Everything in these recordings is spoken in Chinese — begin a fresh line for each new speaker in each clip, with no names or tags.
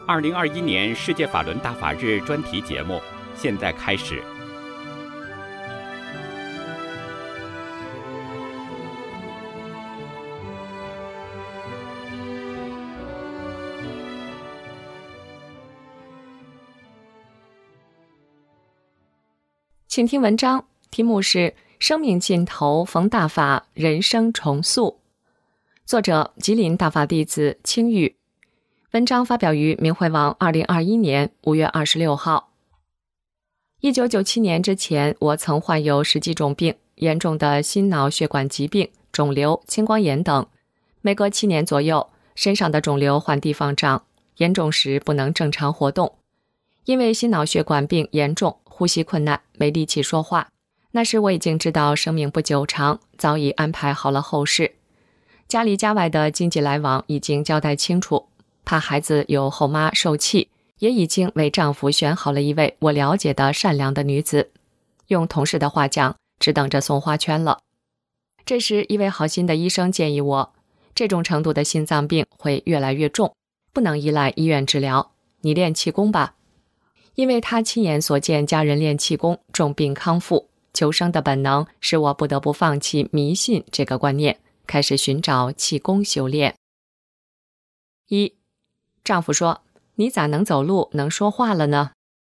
2021年世界法轮大法日专题节目现在开始。
请听文章，题目是《生命尽头逢大法，人生重塑》，作者吉林大法弟子青玉。文章发表于明慧网2021年5月26号。1997年之前，我曾患有10几种病，严重的心脑血管疾病、肿瘤、青光眼等。每隔7年左右，身上的肿瘤换地方长，严重时不能正常活动。因为心脑血管病严重，呼吸困难，没力气说话。那时我已经知道生命不久长，早已安排好了后事。家里家外的经济来往已经交代清楚，怕孩子有后妈受气，也已经为丈夫选好了一位我了解的善良的女子。用同事的话讲，只等着送花圈了。这时一位好心的医生建议我，这种程度的心脏病会越来越重，不能依赖医院治疗，你练气功吧。因为他亲眼所见家人练气功，重病康复，求生的本能使我不得不放弃迷信这个观念，开始寻找气功修炼。1. 丈夫说，你咋能走路能说话了呢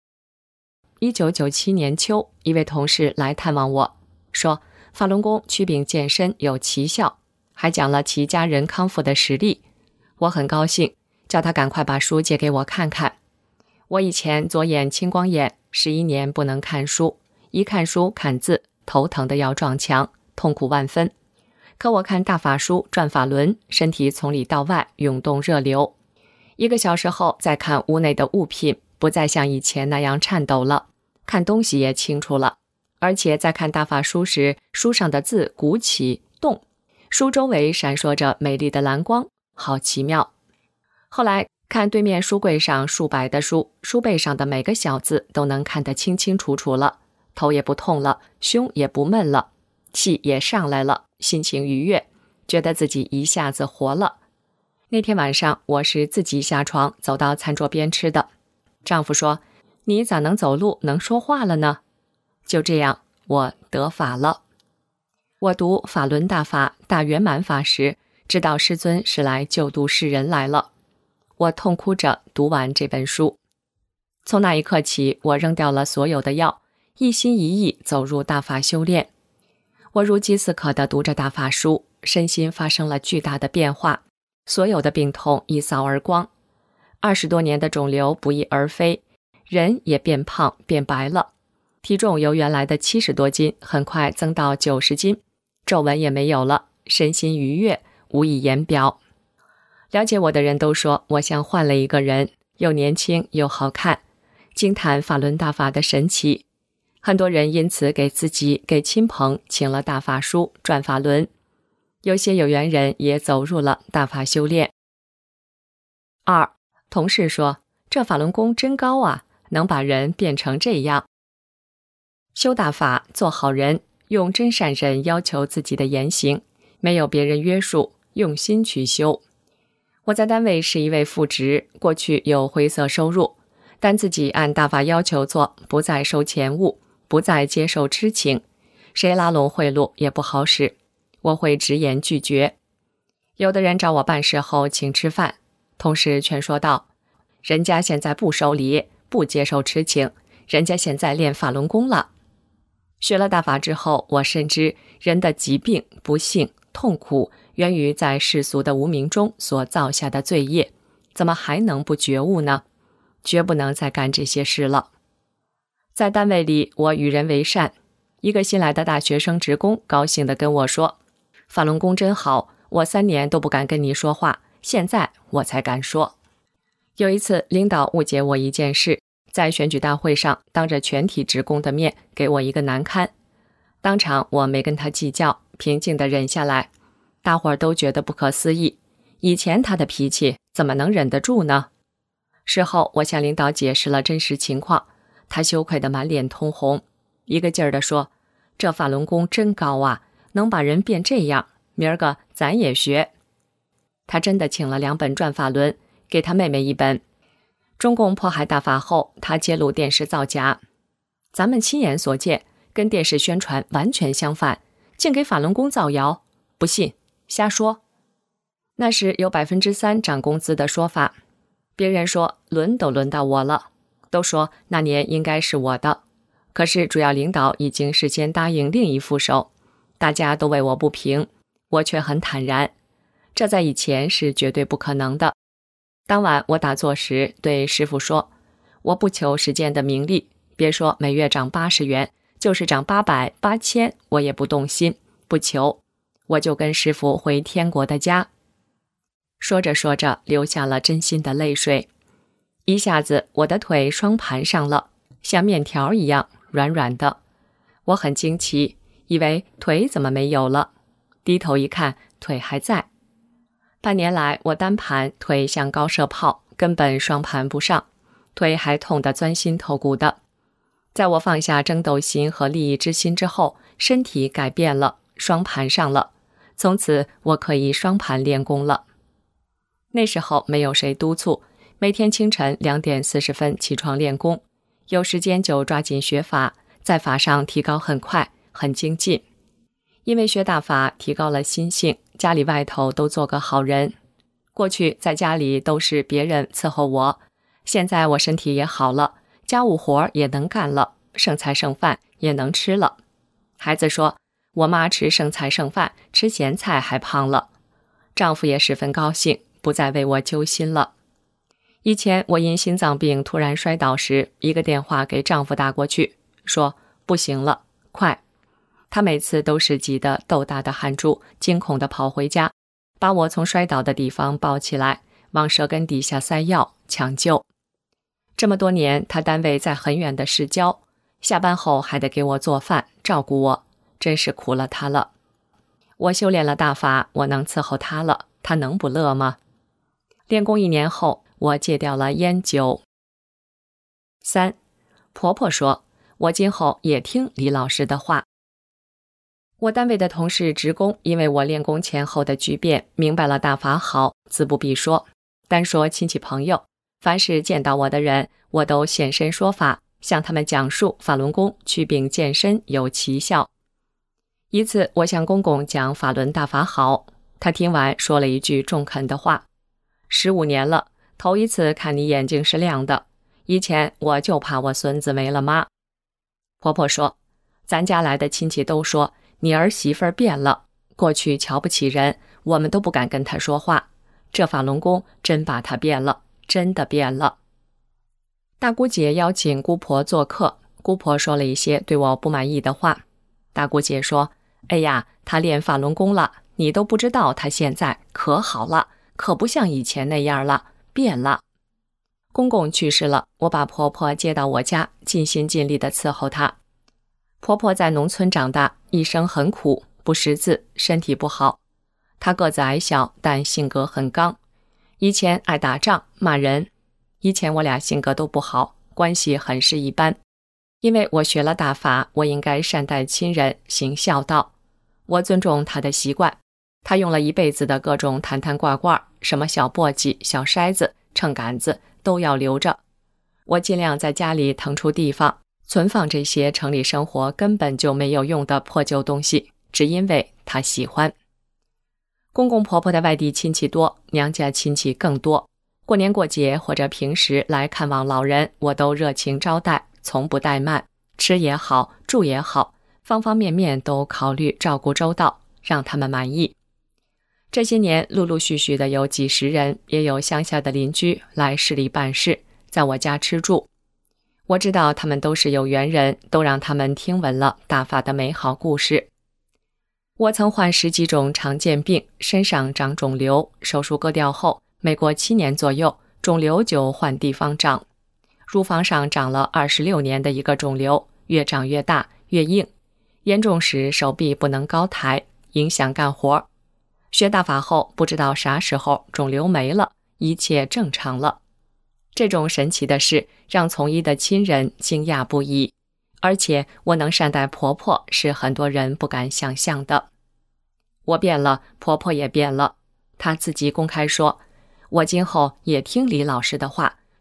？1997年秋，一位同事来探望我，说法轮功祛病健身有奇效，还讲了其家人康复的实例。我很高兴，叫他赶快把书借给我看看。我以前左眼青光眼，11年不能看书，一看书看字，头疼的要撞墙，痛苦万分。可我看大法书转法轮，身体从里到外涌动热流。1个小时后再看屋内的物品，不再像以前那样颤抖了，看东西也清楚了。而且在看大法书时，书上的字鼓起动，书周围闪烁着美丽的蓝光，好奇妙。后来看对面书柜上数百的书，书背上的每个小字都能看得清清楚楚了，头也不痛了，胸也不闷了，气也上来了，心情愉悦，觉得自己一下子活了。那天晚上我是自己下床走到餐桌边吃的。丈夫说，你咋能走路能说话了呢？就这样，我得法了。我读法轮大法大圆满法时，知道师尊是来救度世人来了。我痛哭着读完这本书。从那一刻起，我扔掉了所有的药，一心一意走入大法修炼。我如饥似渴地读着大法书，身心发生了巨大的变化，所有的病痛一扫而光。20多年的肿瘤不翼而飞，人也变胖变白了，体重由原来的70多斤很快增到90斤，皱纹也没有了，身心愉悦，无以言表。了解我的人都说我像换了一个人，又年轻又好看，惊叹法轮大法的神奇。很多人因此给自己给亲朋请了大法书转法轮，有些有缘人也走入了大法修炼。2. 同事说，这法轮功真高啊，能把人变成这样。修大法做好人，用真善忍要求自己的言行，没有别人约束，用心去修。我在单位是一位副职，过去有灰色收入，但自己按大法要求做，不再收钱物，不再接受痴情，谁拉拢贿赂也不好使，我会直言拒绝。有的人找我办事后请吃饭，同事劝说道，人家现在不收礼，不接受痴情，人家现在练法轮功了。学了大法之后，我深知人的疾病、不幸、痛苦源于在世俗的无明中所造下的罪业，怎么还能不觉悟呢？绝不能再干这些事了。在单位里，我与人为善，一个新来的大学生职工高兴地跟我说，法轮功真好，我3年都不敢跟你说话，现在我才敢说。有一次领导误解我一件事，在选举大会上当着全体职工的面给我一个难堪，当场我没跟他计较，平静地忍下来。大伙儿都觉得不可思议，以前他的脾气怎么能忍得住呢？事后我向领导解释了真实情况，他羞愧得满脸通红，一个劲儿地说，这法轮功真高啊，能把人变这样，明儿个咱也学。他真的请了2本转法轮，给他妹妹1本。 中共迫害大法后，他揭露电视造假，咱们亲眼所见，跟电视宣传完全相反，竟给法轮功造谣，不信瞎说。那是有3%涨工资的说法，别人说轮都轮到我了，都说那年应该是我的，可是主要领导已经事先答应另一副手，大家都为我不平，我却很坦然，这在以前是绝对不可能的。当晚我打坐时对师父说，我不求世间的名利，别说每月涨80元，就是涨800、8000，我也不动心，不求，我就跟师父回天国的家。说着说着，流下了真心的泪水。一下子我的腿双盘上了，像面条一样软软的。我很惊奇，以为腿怎么没有了，低头一看，腿还在。半年来，我单盘腿像高射炮，根本双盘不上，腿还痛得钻心透骨的。在我放下争斗心和利益之心之后，身体改变了，双盘上了。从此我可以双盘练功了。那时候没有谁督促，每天清晨2点40分起床练功，有时间就抓紧学法，在法上提高很快，很精进。因为学大法提高了心性，家里外头都做个好人。过去在家里都是别人伺候我，现在我身体也好了，家务活也能干了，剩菜剩饭也能吃了。孩子说，我妈吃剩菜剩饭，吃咸菜还胖了。丈夫也十分高兴，不再为我揪心了。以前我因心脏病突然摔倒时，一个电话给丈夫打过去，说不行了，快。他每次都是急得豆大的汗珠，惊恐地跑回家，把我从摔倒的地方抱起来，往舌根底下塞药抢救。这么多年，他单位在很远的市郊，下班后还得给我做饭照顾我，真是苦了他了。我修炼了大法，我能伺候他了，他能不乐吗？练功1年后，我戒掉了烟酒。3. 婆婆说，我今后也听李老师的话。我单位的同事职工因为我练功前后的巨变，明白了大法好，自不必说，单说亲戚朋友，凡是见到我的人，我都现身说法，向他们讲述法轮功祛病健身有奇效。一次我向公公讲法轮大法好，他听完说了一句中肯的话，15年了，头一次看你眼睛是亮的，以前我就怕我孙子没了妈。婆婆说，咱家来的亲戚都说你儿媳妇变了，过去瞧不起人，我们都不敢跟她说话，这法轮功真把她变了，真的变了。大姑姐邀请姑婆做客，姑婆说了一些对我不满意的话。大姑姐说，哎呀，她练法轮功了，你都不知道她现在可好了，可不像以前那样了，变了。公公去世了，我把婆婆接到我家，尽心尽力地伺候她。婆婆在农村长大，一生很苦，不识字，身体不好。她个子矮小，但性格很刚。以前爱打仗骂人，以前我俩性格都不好，关系很是一般。因为我学了大法，我应该善待亲人，行孝道。我尊重她的习惯，她用了一辈子的各种坛坛罐罐，什么小簸箕、小筛子、秤杆子都要留着。我尽量在家里腾出地方存放这些城里生活根本就没有用的破旧东西，只因为他喜欢。公公婆婆的外地亲戚多，娘家亲戚更多。过年过节或者平时来看望老人，我都热情招待，从不怠慢，吃也好，住也好，方方面面都考虑照顾周到，让他们满意。这些年陆陆续续的有几十人，也有乡下的邻居来市里办事，在我家吃住。我知道他们都是有缘人，都让他们听闻了大法的美好故事。我曾患10几种常见病，身上长肿瘤，手术割掉后，每过7年左右，肿瘤就换地方长。乳房上长了26年的一个肿瘤，越长越大，越硬，严重时手臂不能高抬，影响干活。学大法后，不知道啥时候肿瘤没了，一切正常了。这种神奇的事让从医的亲人惊讶不已，而且我能善待婆婆是很多人不敢想象的。我变了，婆婆也变了。她自己公开说，我今后也听李老师的话，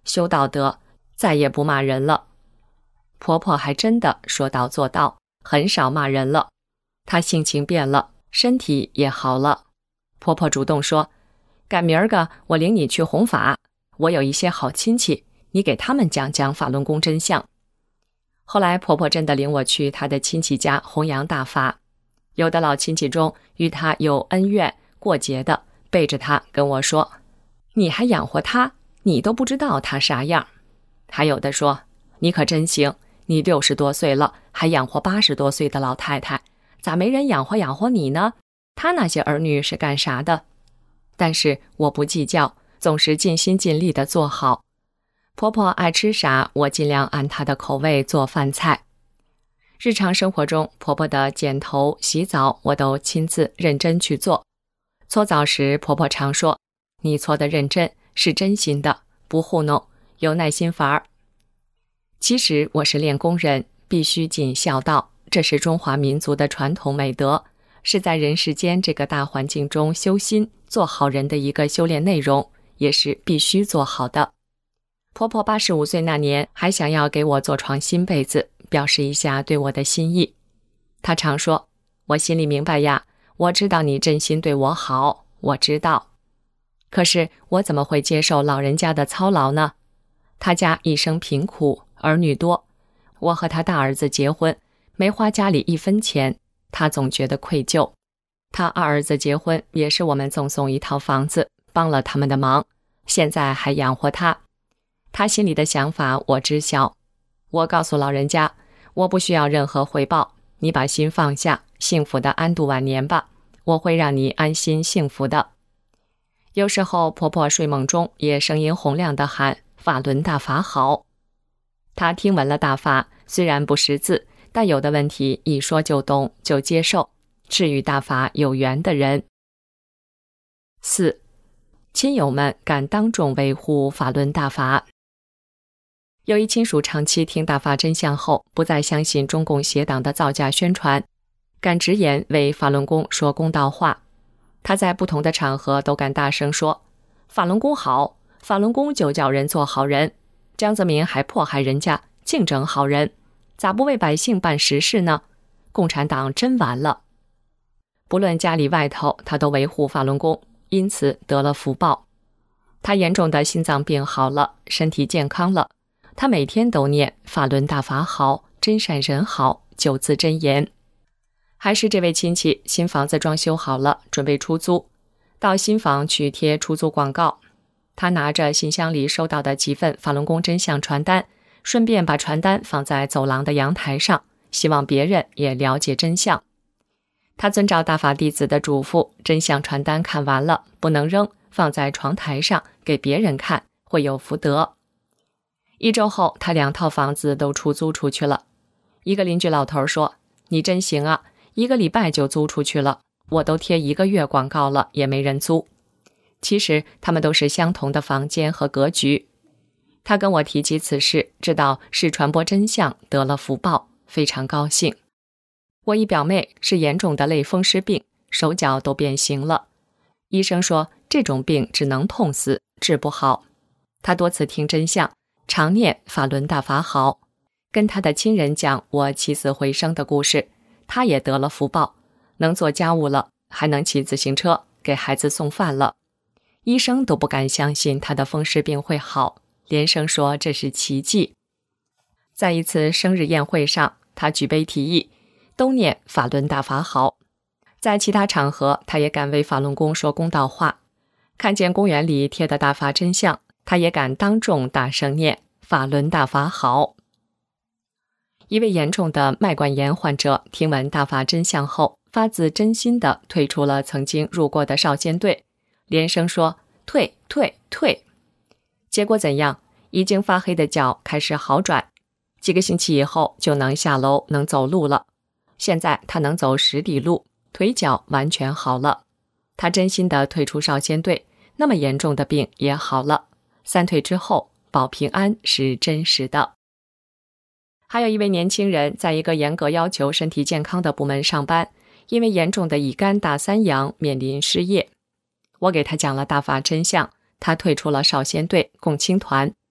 修道德，再也不骂人了。婆婆还真的说到做到，很少骂人了。她性情变了，身体也好了。婆婆主动说，赶明儿个我领你去弘法，我有一些好亲戚，你给他们讲讲法轮功真相。后来婆婆真的领我去她的亲戚家弘扬大法，有的老亲戚中与她有恩怨过节的，背着她跟我说，你还养活他，你都不知道他啥样。还有的说，你可真行，你60多岁了，还养活80多岁的老太太，咋没人养活你呢？他那些儿女是干啥的？但是我不计较，总是尽心尽力地做好。婆婆爱吃啥，我尽量按她的口味做饭菜。日常生活中，婆婆的剪头、洗澡，我都亲自认真去做。搓澡时，婆婆常说，你搓得认真，是真心的，不糊弄，有耐心法儿。其实我是练功人，必须尽孝道，这是中华民族的传统美德，是在人世间这个大环境中修心、做好人的一个修炼内容，也是必须做好的。婆婆85岁那年，还想要给我做床新被子，表示一下对我的心意。她常说，我心里明白呀，我知道你真心对我好，我知道。可是我怎么会接受老人家的操劳呢？他家一生贫苦，儿女多，我和他大儿子结婚，没花家里1分钱，他总觉得愧疚。他二儿子结婚，也是我们赠送一套房子，帮了他们的忙，现在还养活他。他心里的想法我知晓。我告诉老人家，我不需要任何回报，你把心放下，幸福的安度晚年吧，我会让你安心幸福的。有时候婆婆睡梦中也声音洪亮地喊，法轮大法好。她听闻了大法，虽然不识字，但有的问题一说就懂，就接受，是与大法有缘的人。4. 亲友们敢当众维护法轮大法。有一亲属长期听大法真相后，不再相信中共邪党的造假宣传，敢直言为法轮功说公道话。他在不同的场合都敢大声说，法轮功好，法轮功就叫人做好人，江泽民还迫害人家，净整好人，咋不为百姓办实事呢？共产党真完了。不论家里外头，他都维护法轮功，因此得了福报。他严重的心脏病好了，身体健康了，他每天都念法轮大法好，真善人好9字真言。还是这位亲戚新房子装修好了，准备出租，到新房去贴出租广告。他拿着信箱里收到的几份法轮功真相传单，顺便把传单放在走廊的阳台上，希望别人也了解真相。他遵照大法弟子的嘱咐，真相传单看完了不能扔，放在床台上给别人看，会有福德。1周后，他2套房子都出租出去了。一个邻居老头说，你真行啊，1个礼拜就租出去了，我都贴1个月广告了，也没人租。其实他们都是相同的房间和格局。他跟我提起此事，知道是传播真相得了福报，非常高兴。我一表妹是严重的类风湿病，手脚都变形了。医生说这种病只能痛死，治不好。他多次听真相，常念法轮大法好，跟他的亲人讲我起死回生的故事，他也得了福报，能做家务了，还能骑自行车给孩子送饭了。医生都不敢相信他的风湿病会好，连声说这是奇迹。在一次生日宴会上，他举杯提议都念法轮大法好。在其他场合，他也敢为法轮功说公道话。看见公园里贴的大法真相，他也敢当众大声念法轮大法好。一位严重的脉管炎患者听闻大法真相后，发自真心地退出了曾经入过的少先队，连声说退退退。结果怎样？已经发黑的脚开始好转，几个星期以后就能下楼能走路了。现在他能走10里路，腿脚完全好了。他真心地退出少先队，那么严重的病也好了。3退之后保平安是真实的。还有一位年轻人在一个严格要求身体健康的部门上班，因为严重的乙肝大3阳面临失业。我给他讲了大法真相，他退出了少先队共青团。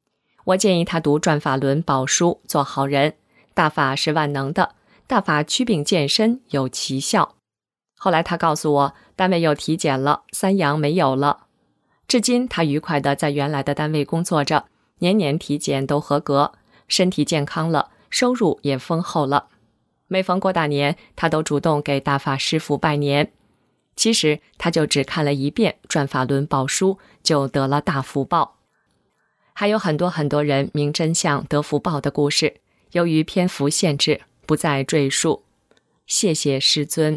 我建议他读转法轮宝书，做好人。大法是万能的，大法祛病健身有奇效。后来他告诉我，单位又体检了，3阳没有了。至今他愉快地在原来的单位工作着，年年体检都合格，身体健康了，收入也丰厚了。每逢过大年，他都主动给大法师父拜年。其实他就只看了一遍转法轮宝书，就得了大福报。还有很多人明真相得福报的故事，由于篇幅限制，不再赘述。谢谢师尊。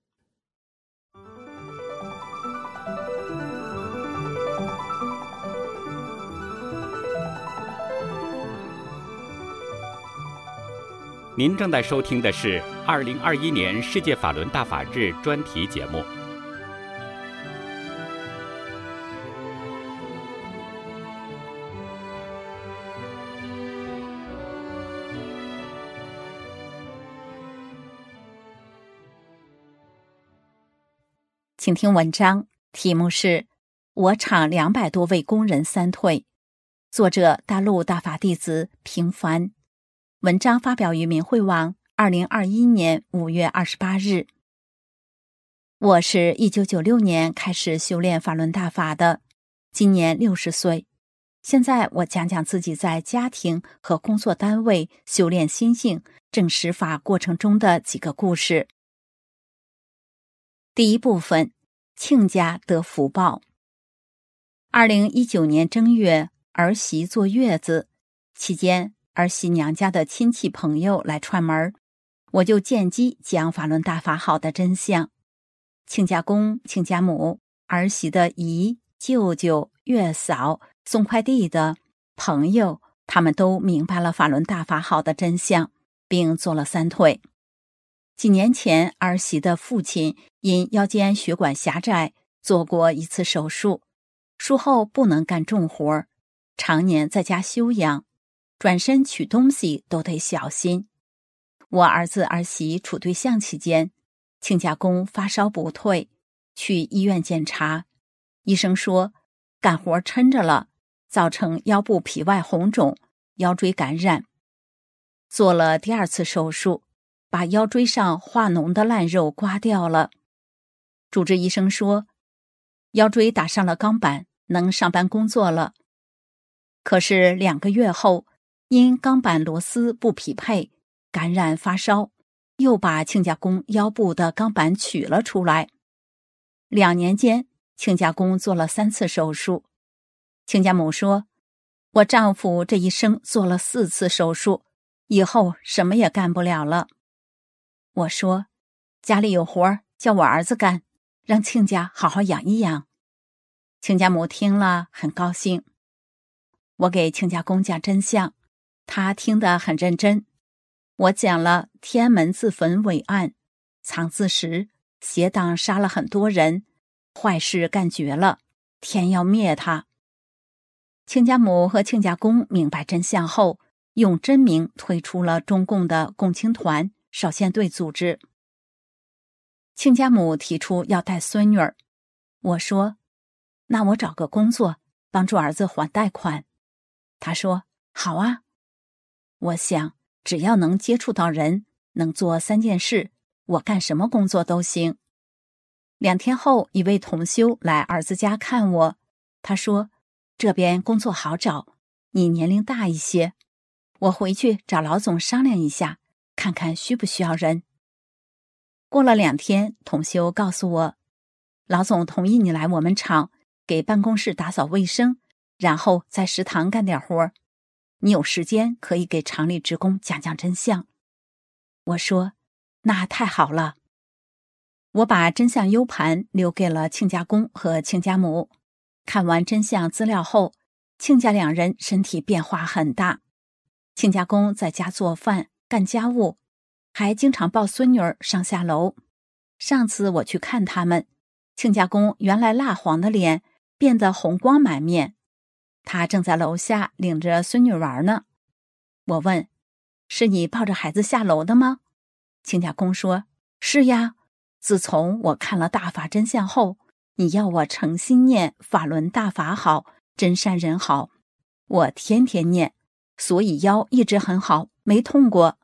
您正在收听的是2021年世界法轮大法日专题节目。
请听文章，题目是《我厂200多位工人3退》，作者大陆大法弟子平凡。文章发表于明慧网2021年5月28日。我是1996年开始修炼法轮大法的，今年60岁。现在我讲讲自己在家庭和工作单位修炼心性、证实法过程中的几个故事。第一部分，亲家得福报。2019年正月，儿媳坐月子期间，儿媳娘家的亲戚朋友来串门，我就见机讲法轮大法好的真相。亲家公、亲家母、儿媳的姨、舅舅、月嫂、送快递的朋友，他们都明白了法轮大法好的真相，并做了3退。几年前，儿媳的父亲因腰间血管狭窄做过1次手术，术后不能干重活，常年在家休养，转身取东西都得小心。我儿子儿媳处对象期间，亲家公发烧不退，去医院检查，医生说干活抻着了，造成腰部皮外红肿、腰椎感染。做了第2次手术，把腰椎上化脓的烂肉刮掉了。主治医生说，腰椎打上了钢板，能上班工作了。可是2个月后，因钢板螺丝不匹配，感染发烧，又把亲家公腰部的钢板取了出来。2年间，亲家公做了3次手术。亲家母说，我丈夫这一生做了4次手术，以后什么也干不了了。我说，家里有活叫我儿子干，让亲家好好养一养。亲家母听了很高兴。我给亲家公讲真相，他听得很认真。我讲了天安门自焚伟案，藏自石，邪党杀了很多人，坏事干绝了，天要灭他。亲家母和亲家公明白真相后，用真名退出了中共的共青团、少先队组织。亲家母提出要带孙女儿，我说，那我找个工作，帮助儿子还贷款。他说，好啊。我想，只要能接触到人，能做3件事，我干什么工作都行。2天后，一位同修来儿子家看我，他说，这边工作好找，你年龄大一些，我回去找老总商量一下，看看需不需要人。过了2天，同修告诉我，老总同意你来我们厂，给办公室打扫卫生，然后在食堂干点活，你有时间可以给厂里职工讲讲真相。我说，那太好了。我把真相 U 盘留给了亲家公和亲家母，看完真相资料后，亲家2人身体变化很大。亲家公在家做饭、干家务，还经常抱孙女儿上下楼。上次我去看他们，亲家公原来蜡黄的脸变得红光满面，他正在楼下领着孙女玩呢。我问，是你抱着孩子下楼的吗？亲家公说，是呀，自从我看了大法真相后，你要我诚心念法轮大法好，真善人好， 我天天念，所以腰一直很好，没痛过。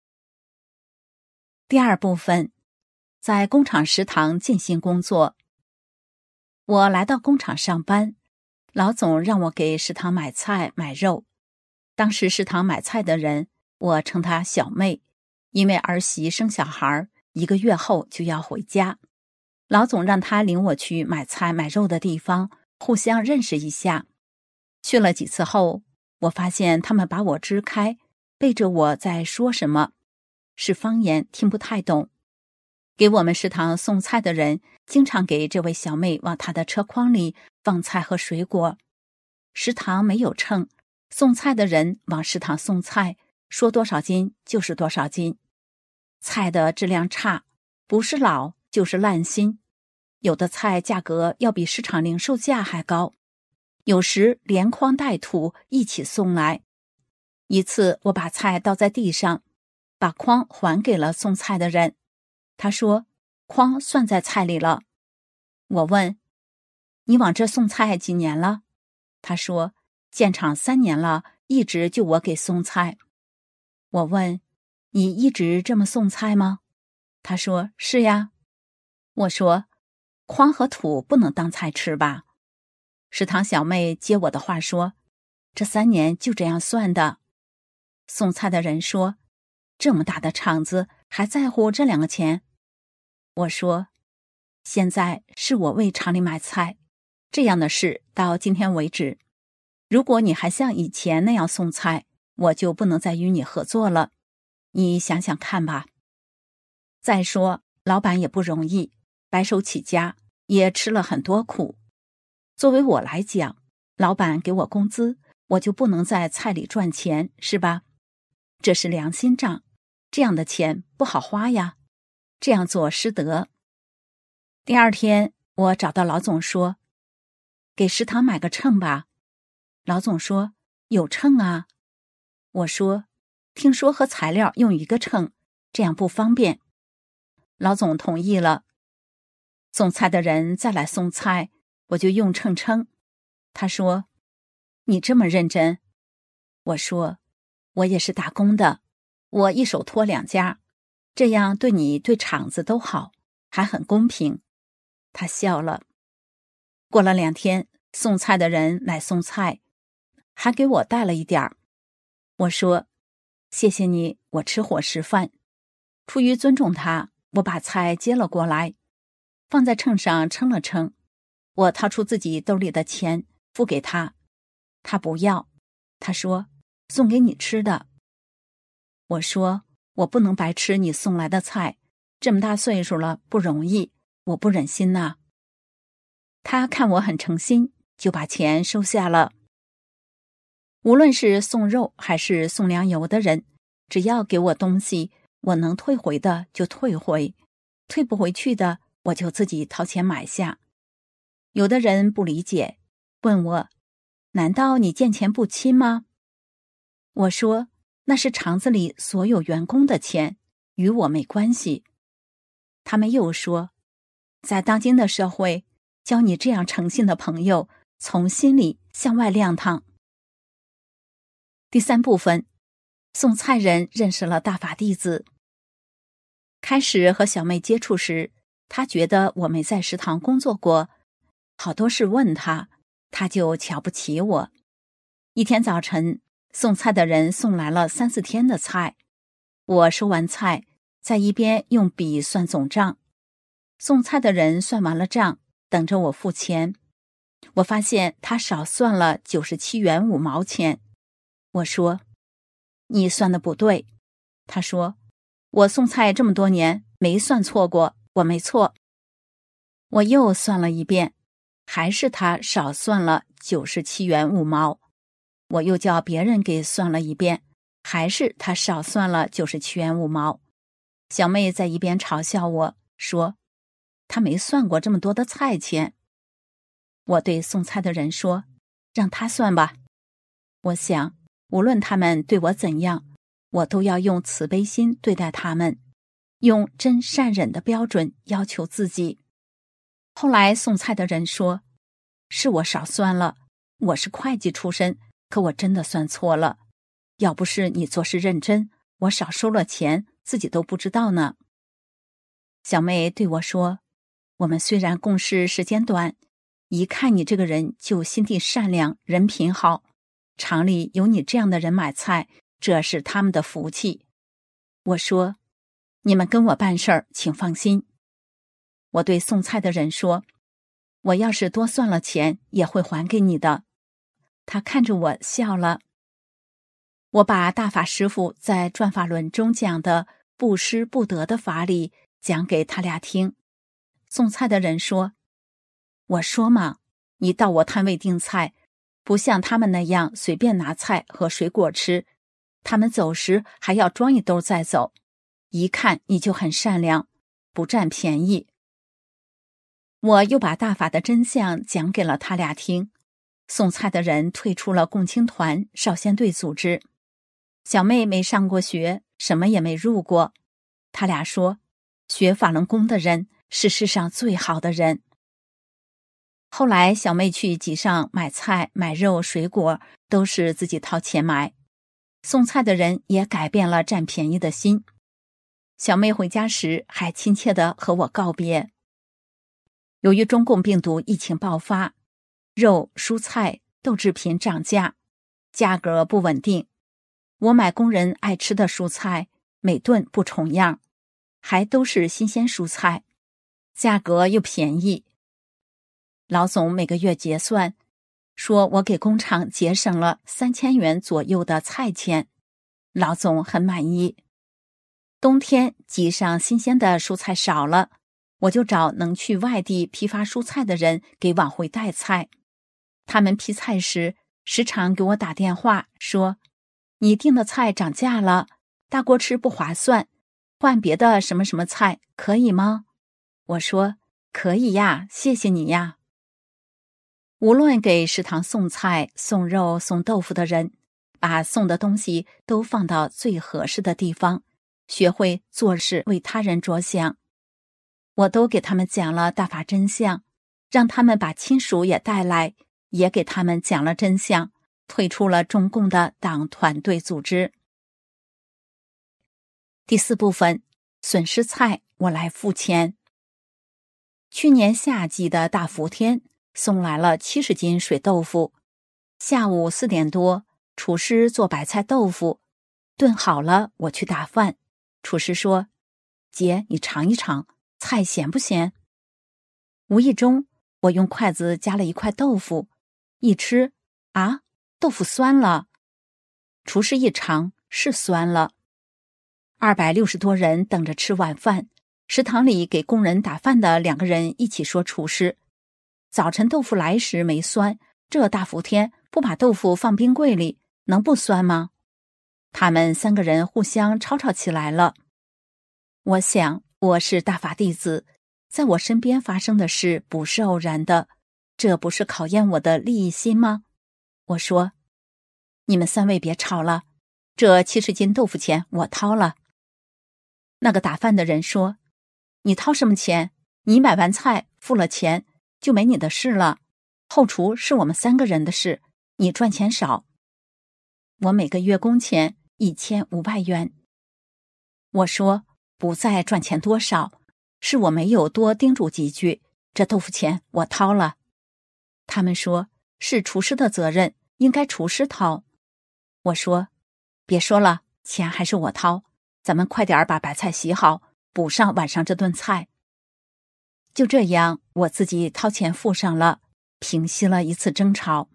第二部分，在工厂食堂尽心工作。我来到工厂上班，老总让我给食堂买菜买肉。当时食堂买菜的人，我称她小妹，因为儿媳生小孩，1个月后就要回家。老总让她领我去买菜买肉的地方，互相认识一下。去了几次后，我发现他们把我支开，背着我在说什么，是方言，听不太懂。给我们食堂送菜的人经常给这位小妹往她的车筐里放菜和水果。食堂没有秤，送菜的人往食堂送菜，说多少斤就是多少斤。菜的质量差，不是老就是烂心，有的菜价格要比市场零售价还高，有时连筐带土一起送来。一次我把菜倒在地上，把筐还给了送菜的人，他说筐算在菜里了。我问，你往这送菜几年了？他说建厂3年了，一直就我给送菜。我问，你一直这么送菜吗？他说是呀。我说，筐和土不能当菜吃吧？食堂小妹接我的话说，这3年就这样算的。送菜的人说，这么大的厂子还在乎这2个钱？我说，现在是我为厂里买菜，这样的事到今天为止。如果你还像以前那样送菜，我就不能再与你合作了。你想想看吧。再说，老板也不容易，白手起家，也吃了很多苦。作为我来讲，老板给我工资，我就不能在菜里赚钱，是吧？这是良心账，这样的钱不好花呀，这样做失德。第2天，我找到老总说，给食堂买个秤吧。老总说，有秤啊。我说，听说和材料用一个秤，这样不方便。老总同意了。送菜的人再来送菜，我就用秤称。他说，你这么认真？我说，我也是打工的，我一手托2家，这样对你对厂子都好，还很公平。他笑了。过了2天，送菜的人来送菜，还给我带了一点儿。我说，谢谢你，我吃伙食饭。出于尊重他，我把菜接了过来，放在秤上称了称。我掏出自己兜里的钱付给他，他不要，他说，送给你吃的。我说，我不能白吃你送来的菜，这么大岁数了，不容易，我不忍心呐。他看我很诚心，就把钱收下了。无论是送肉还是送粮油的人，只要给我东西，我能退回的就退回，退不回去的我就自己掏钱买下。有的人不理解，问我，难道你见钱不亲吗？我说，那是厂子里所有员工的钱，与我没关系。他们又说，在当今的社会，交你这样诚信的朋友，从心里向外亮堂。第3部分，送菜人认识了大法弟子。开始和小妹接触时，他觉得我没在食堂工作过，好多事问他，他就瞧不起我。一天早晨，送菜的人送来了3、4天的菜，我收完菜，在一边用笔算总账。送菜的人算完了账，等着我付钱。我发现他少算了97元5毛钱。我说，你算的不对。他说，我送菜这么多年，没算错过，我没错。我又算了一遍，还是他少算了97元5毛。我又叫别人给算了一遍，还是他少算了97元5毛。小妹在一边嘲笑我说，他没算过这么多的菜钱。我对送菜的人说，让他算吧。我想，无论他们对我怎样，我都要用慈悲心对待他们，用真善忍的标准要求自己。后来送菜的人说，是我少算了，我是会计出身， 可我真的算错了，要不是你做事认真，我少收了钱，自己都不知道呢。小妹对我说，我们虽然共事时间短，一看你这个人就心地善良，人品好，厂里有你这样的人买菜，这是他们的福气。我说，你们跟我办事儿，请放心。我对送菜的人说，我要是多算了钱，也会还给你的。他看着我笑了。我把大法师父在转法轮中讲的不施不得的法理讲给他俩听。送菜的人说，我说嘛，你到我摊位订菜，不像他们那样随便拿菜和水果吃，他们走时还要装一兜再走，一看你就很善良，不占便宜。我又把大法的真相讲给了他俩听。送菜的人退出了共青团少先队组织，小妹没上过学，什么也没入过。他俩说，学法轮功的人是世上最好的人。后来小妹去集上买菜买肉水果都是自己掏钱买，送菜的人也改变了占便宜的心。小妹回家时还亲切地和我告别。由于中共病毒疫情爆发，肉、蔬菜、豆制品涨价，价格不稳定。我买工人爱吃的蔬菜，每顿不重样，还都是新鲜蔬菜，价格又便宜。老总每个月结算，说我给工厂节省了3000元左右的菜钱，老总很满意。冬天集上新鲜的蔬菜少了，我就找能去外地批发蔬菜的人给往回带菜。他们批菜时时常给我打电话说，你订的菜涨价了，大锅吃不划算，换别的什么什么菜可以吗？我说可以呀，谢谢你呀。无论给食堂送菜、送肉、送豆腐的人，把送的东西都放到最合适的地方，学会做事为他人着想。我都给他们讲了大法真相，让他们把亲属也带来，也给他们讲了真相，退出了中共的党团队组织。第4部分，损失菜我来付钱。去年夏季的大伏天，送来了70斤水豆腐。下午4点多，厨师做白菜豆腐，炖好了我去打饭。厨师说，姐，你尝一尝，菜咸不咸？无意中我用筷子夹了一块豆腐，一吃，啊，豆腐酸了。厨师一尝，是酸了。260多人等着吃晚饭，食堂里给工人打饭的2个人一起说，厨师，早晨豆腐来时没酸，这大伏天不把豆腐放冰柜里，能不酸吗？他们3个人互相吵吵起来了。我想，我是大法弟子，在我身边发生的事不是偶然的，这不是考验我的利益心吗？我说，你们3位别吵了，这70斤豆腐钱我掏了。那个打饭的人说，你掏什么钱？你买完菜付了钱就没你的事了，后厨是我们3个人的事，你赚钱少。我每个月工钱1500元。我说，不再赚钱多少，是我没有多叮嘱几句，这豆腐钱我掏了。他们说，是厨师的责任，应该厨师掏。我说，别说了，钱还是我掏，咱们快点把白菜洗好，补上晚上这顿菜。就这样，我自己掏钱付上了，平息了一次争吵。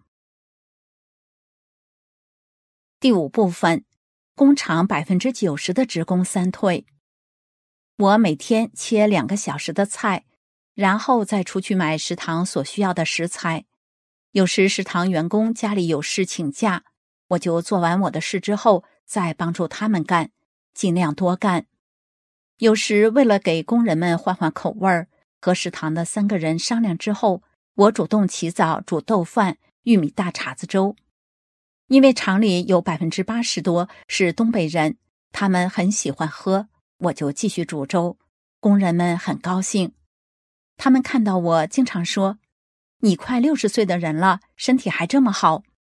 第5部分，工厂90%的职工3退。我每天切2个小时的菜，然后再出去买食堂所需要的食材。有时食堂员工家里有事请假，我就做完我的事之后再帮助他们干，尽量多干。有时为了给工人们换换口味儿，和食堂的3个人商量之后，我主动起早煮豆饭、玉米大碴子粥。因为厂里有80%多是东北人，他们很喜欢喝，我就继续煮粥，工人们很高兴。他们看到我经常说，你快60岁的人了，身体还这么好。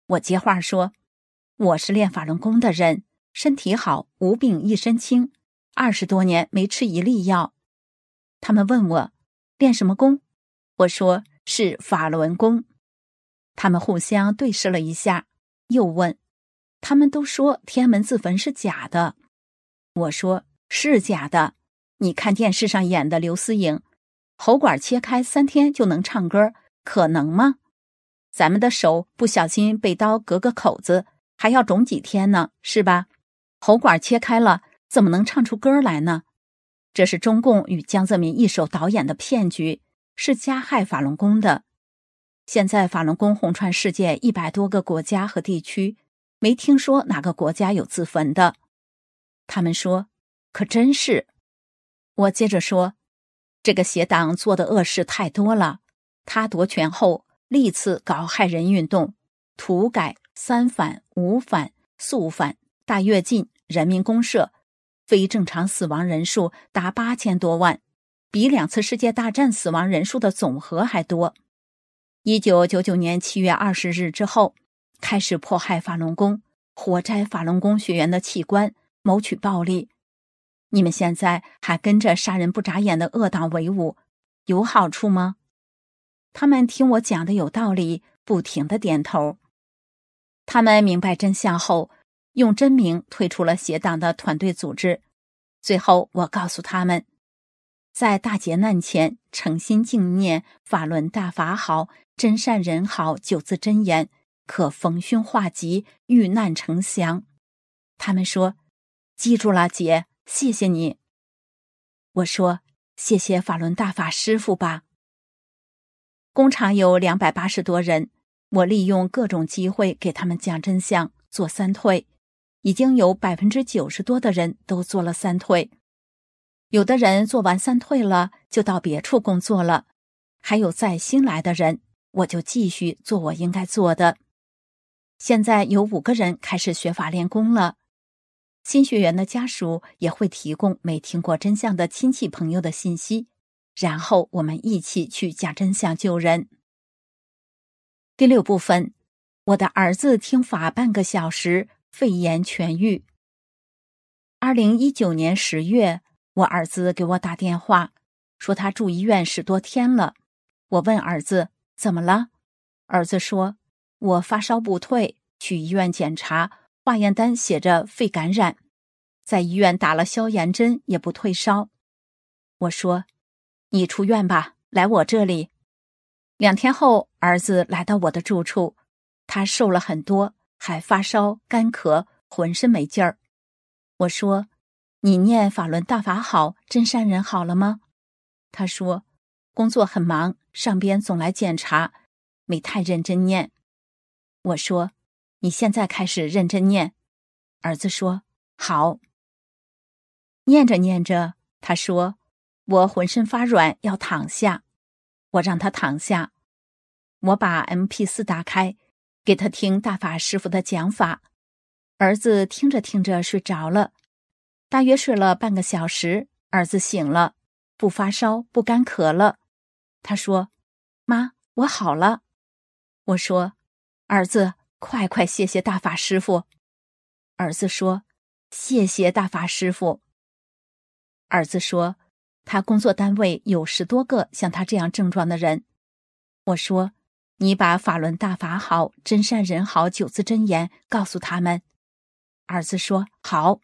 我接话说，我是练法轮功的人，身体好，无病一身轻，20多年没吃一粒药。他们问我练什么功，我说是法轮功。他们互相对视了一下，又问，他们都说天安门自焚是假的。我说是假的，你看电视上演的刘思颖，喉管切开3天就能唱歌，可能吗？咱们的手不小心被刀割个口子，还要肿几天呢，是吧？喉管切开了，怎么能唱出歌来呢？这是中共与江泽民一手导演的骗局，是加害法轮功的。现在法轮功红传世界100多个国家和地区，没听说哪个国家有自焚的。他们说，可真是。我接着说，这个邪党做的恶事太多了，他夺权后历次搞害人运动，土改、3反、5反、肃反、大跃进、人民公社，非正常死亡人数达8000多万，比2次世界大战死亡人数的总和还多。1999年7月20日之后，开始迫害法轮功，活摘法轮功学员的器官，谋取暴利。你们现在还跟着杀人不眨眼的恶党为伍，有好处吗？他们听我讲的有道理，不停地点头。他们明白真相后，用真名退出了邪党的团队组织。最后我告诉他们，在大劫难前诚心敬念法轮大法好，真善人好9字真言，可逢凶化吉，遇难成祥。他们说，记住了姐，谢谢你。我说，谢谢法轮大法师父吧。工厂有280多人，我利用各种机会给他们讲真相，做3退，已经有90%多的人都做了3退。有的人做完3退了，就到别处工作了，还有再新来的人，我就继续做我应该做的。现在有5个人开始学法练功了。新学员的家属也会提供没听过真相的亲戚朋友的信息，然后我们一起去讲真相救人。第6部分，我的儿子听法半个小时，肺炎痊愈。2019年10月，我儿子给我打电话，说他住医院10多天了。我问儿子怎么了，儿子说，我发烧不退，去医院检查，化验单写着肺感染，在医院打了消炎针也不退烧。我说，你出院吧，来我这里。2天后，儿子来到我的住处，他瘦了很多，还发烧、干咳，浑身没劲儿。我说，你念法轮大法好，真善人好了吗？他说，工作很忙，上边总来检查，没太认真念。我说，你现在开始认真念。儿子说，好。念着念着，他说，我浑身发软，要躺下。我让他躺下。我把 MP4 打开，给他听大法师父的讲法。儿子听着听着睡着了，大约睡了半个小时，儿子醒了，不发烧，不干咳了。他说，妈，我好了。我说，儿子，快快谢谢大法师父。儿子说，谢谢大法师父。儿子说，他工作单位有10多个像他这样症状的人。我说，你把法轮大法好，真善人好9字真言告诉他们。儿子说，好。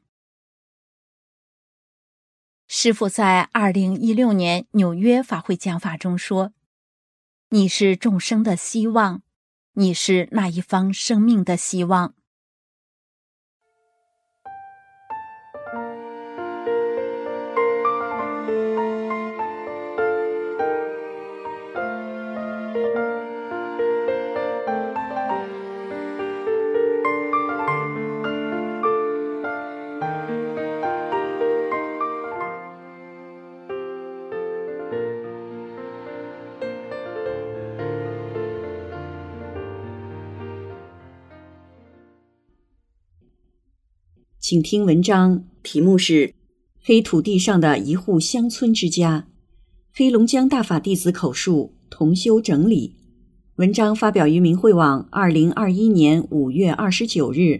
师父在2016年纽约法会讲法中说，你是众生的希望，你是那一方生命的希望。
请听文章，题目是《黑土地上的一户乡村之家》，黑龙江大法弟子口述，同修整理。 文章发表于明慧网2021年5月29日。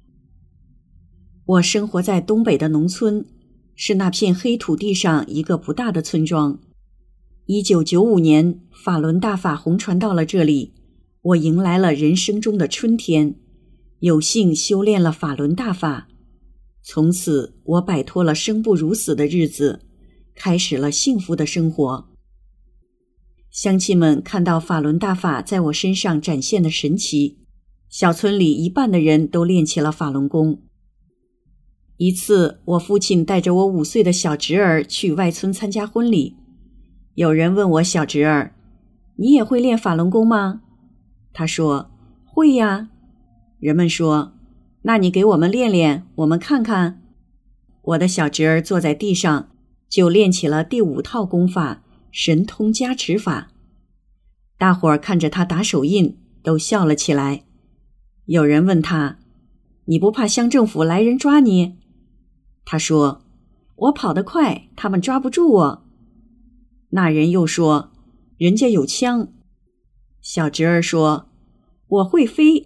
我生活在东北的农村，是那片黑土地上一个不大的村庄。1995年，法轮大法红传到了这里，我迎来了人生中的春天，有幸修炼了法轮大法。从此，我摆脱了生不如死的日子，开始了幸福的生活。乡亲们看到法轮大法在我身上展现的神奇，小村里一半的人都练起了法轮功。一次，我父亲带着我5岁的小侄儿去外村参加婚礼，有人问我小侄儿：“你也会练法轮功吗？”他说：“会呀。”人们说：“那你给我们练练，我们看看。”我的小侄儿坐在地上，就练起了第5套功法——神通加持法。大伙儿看着他打手印，都笑了起来。有人问他：“你不怕乡政府来人抓你？”他说：“我跑得快，他们抓不住我。”那人又说：“人家有枪。”小侄儿说：“我会飞。”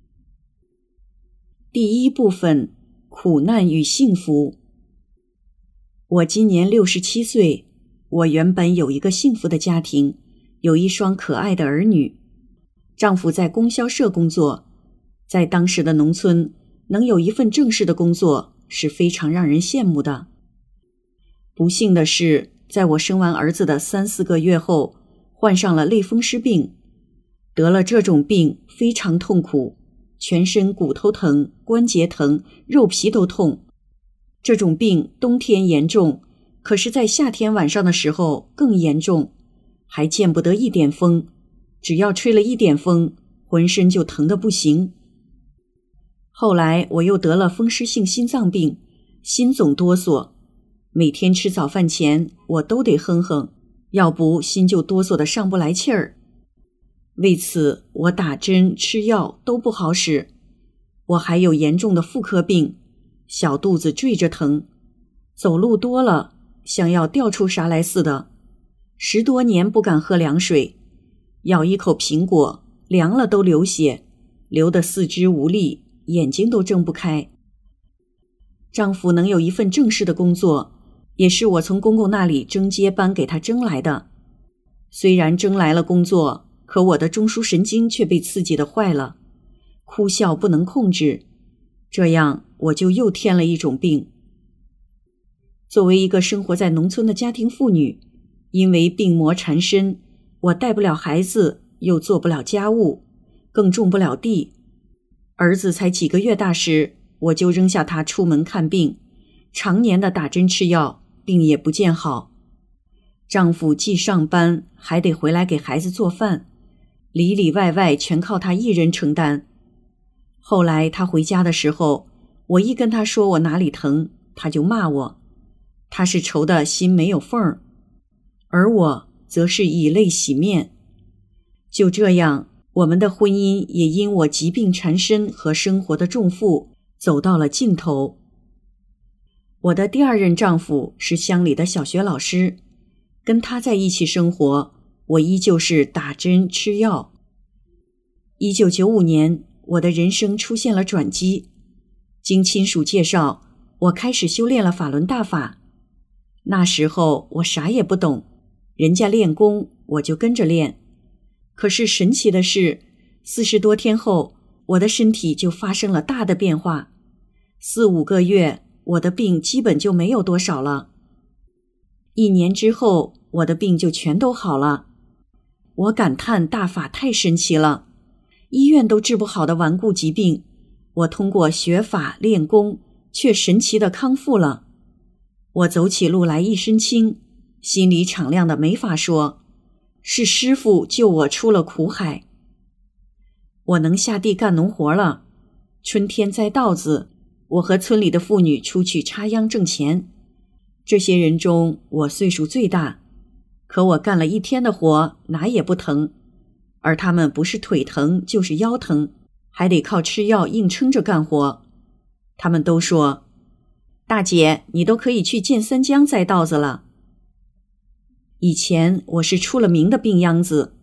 第1部分：苦难与幸福。我今年67岁，我原本有一个幸福的家庭，有一双可爱的儿女。丈夫在供销社工作，在当时的农村，能有一份正式的工作是非常让人羡慕的。不幸的是，在我生完儿子的3、4个月后，患上了类风湿病。得了这种病非常痛苦，全身骨头疼、关节疼、肉皮都痛。这种病冬天严重，可是在夏天晚上的时候更严重，还见不得一点风，只要吹了一点风，浑身就疼得不行。后来我又得了风湿性心脏病，心总哆嗦，每天吃早饭前我都得哼哼，要不心就哆嗦得上不来气儿。为此我打针吃药都不好使。我还有严重的妇科病，小肚子坠着疼，走路多了像要掉出啥来似的，10多年不敢喝凉水，咬一口苹果凉了都流血，流得四肢无力，眼睛都睁不开。丈夫能有一份正式的工作，也是我从公公那里征接班给他征来的。虽然征来了工作，可我的中枢神经却被刺激得坏了，哭笑不能控制，这样我就又添了一种病。作为一个生活在农村的家庭妇女，因为病魔缠身，我带不了孩子，又做不了家务，更种不了地。儿子才几个月大时，我就扔下他出门看病，常年的打针吃药，病也不见好。丈夫既上班，还得回来给孩子做饭，里里外外全靠他一人承担。后来他回家的时候，我一跟他说我哪里疼，他就骂我，他是愁的心没有缝儿，而我则是以泪洗面。就这样，我们的婚姻也因我疾病缠身和生活的重负走到了尽头。我的第2任丈夫是乡里的小学老师，跟他在一起生活，我依旧是打针吃药。1995年，我的人生出现了转机。经亲属介绍，我开始修炼了法轮大法。那时候我啥也不懂，人家练功我就跟着练。可是神奇的是，40多天后，我的身体就发生了大的变化。4、5个月，我的病基本就没有多少了。1年之后，我的病就全都好了。我感叹大法太神奇了，医院都治不好的顽固疾病，我通过学法练功，却神奇的康复了。我走起路来一身轻，心里敞亮的没法说，是师父救我出了苦海。我能下地干农活了，春天栽稻子，我和村里的妇女出去插秧挣钱。这些人中，我岁数最大，可我干了1天的活，哪也不疼，而他们不是腿疼就是腰疼，还得靠吃药硬撑着干活。他们都说：“大姐，你都可以去建三江栽稻子了。”以前我是出了名的病秧子，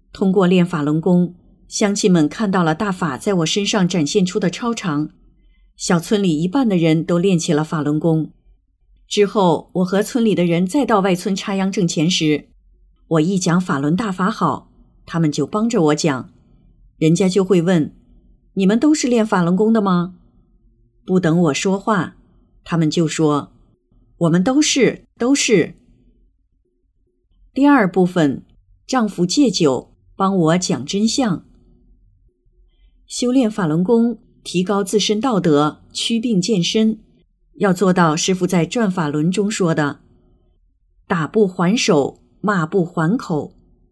通过练法轮功，乡亲们看到了大法在我身上展现出的超常，小村里1半的人都练起了法轮功。之后，我和村里的人再到外村插秧挣钱时，我一讲法轮大法好，他们就帮着我讲，人家就会问：你们都是练法轮功的吗？不等我说话，他们就说：我们都是。第2部分，丈夫戒酒，帮我讲真相。修炼法轮功，提高自身道德，祛病健身，要做到师父在转法轮中说的：打不还手，骂不还口。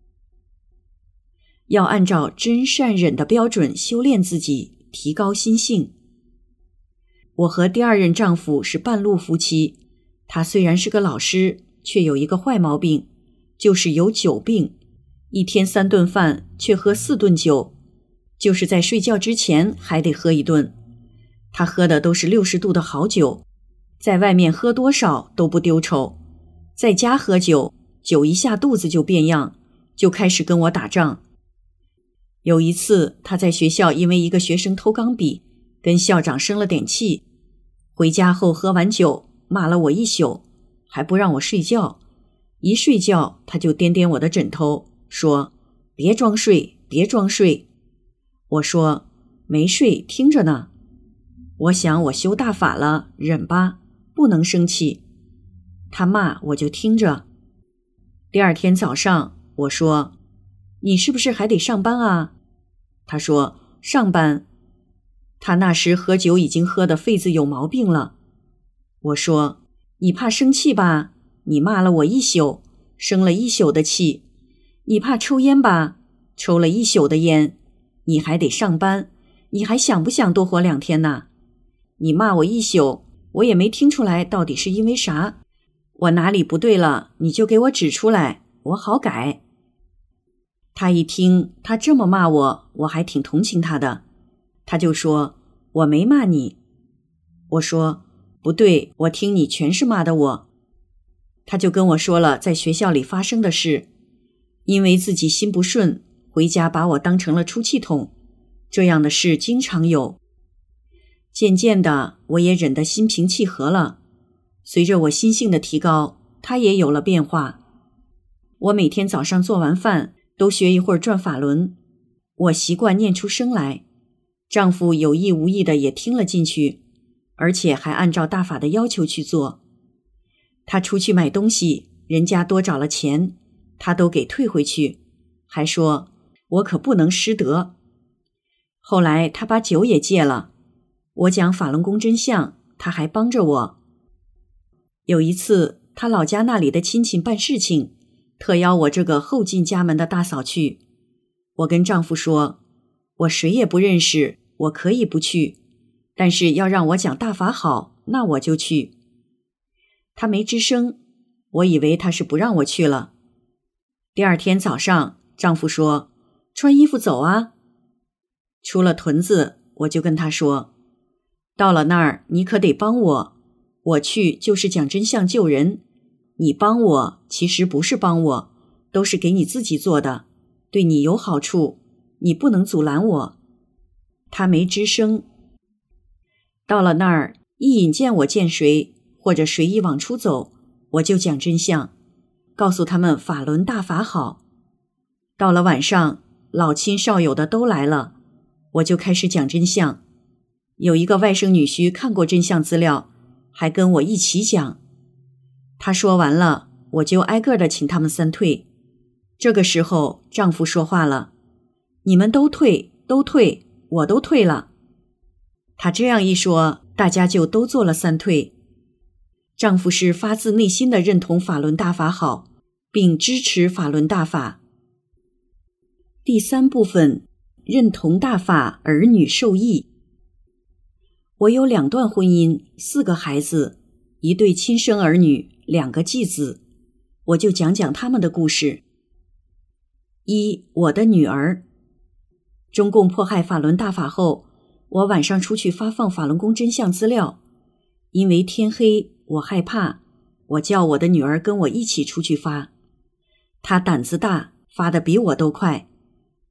要按照真善忍的标准修炼自己，提高心性。我和第2任丈夫是半路夫妻，他虽然是个老师，却有一个坏毛病，就是有酒病，一天3顿饭却喝4顿酒，就是在睡觉之前还得喝1顿。他喝的都是60度的好酒，在外面喝多少都不丢丑，在家喝酒，酒一下肚子就变样，就开始跟我打仗。有一次，他在学校因为一个学生偷钢笔，跟校长生了点气，回家后喝完酒，骂了我一宿，还不让我睡觉。一睡觉，他就颠颠我的枕头，说：别装睡，别装睡。我说：没睡，听着呢。我想我修大法了，忍吧，不能生气。他骂我就听着。第2天早上，我说：你是不是还得上班啊？他说：上班。他那时喝酒已经喝得肺子有毛病了。我说：你怕生气吧？你骂了我一宿，生了一宿的气。你怕抽烟吧？抽了一宿的烟。你还得上班，你还想不想多活2天呢？你骂我一宿，我也没听出来到底是因为啥。我哪里不对了，你就给我指出来，我好改。他一听他这么骂我，我还挺同情他的，他就说：我没骂你。我说：不对，我听你全是骂的我。他就跟我说了在学校里发生的事，因为自己心不顺，回家把我当成了出气筒，这样的事经常有。渐渐的，我也忍得心平气和了，随着我心性的提高，他也有了变化。我每天早上做完饭都学一会儿转法轮，我习惯念出声来，丈夫有意无意的也听了进去，而且还按照大法的要求去做。他出去买东西，人家多找了钱，他都给退回去，还说我可不能失德。后来他把酒也戒了，我讲法轮功真相，他还帮着我。有一次，他老家那里的亲戚办事情，特邀我这个后进家门的大嫂去。我跟丈夫说，我谁也不认识，我可以不去，但是要让我讲大法好，那我就去。他没吱声，我以为他是不让我去了。第2天早上，丈夫说：穿衣服走啊。出了屯子，我就跟他说：到了那儿你可得帮我，我去就是讲真相救人，你帮我其实不是帮我，都是给你自己做的，对你有好处，你不能阻拦我。他没吱声。到了那儿，一引荐我见谁，或者谁一往出走，我就讲真相，告诉他们法轮大法好。到了晚上，老亲少友的都来了，我就开始讲真相。有一个外甥女婿看过真相资料，还跟我一起讲。他说完了，我就挨个的请他们3退。这个时候，丈夫说话了：你们都退，都退，我都退了。他这样一说，大家就都做了3退。丈夫是发自内心的认同法轮大法好，并支持法轮大法。第3部分，认同大法，儿女受益。我有2段婚姻，4个孩子，1对亲生儿女，2个继子，我就讲讲他们的故事。1，我的女儿。中共迫害法轮大法后，我晚上出去发放法轮功真相资料，因为天黑，我害怕，我叫我的女儿跟我一起出去发。她胆子大，发得比我都快，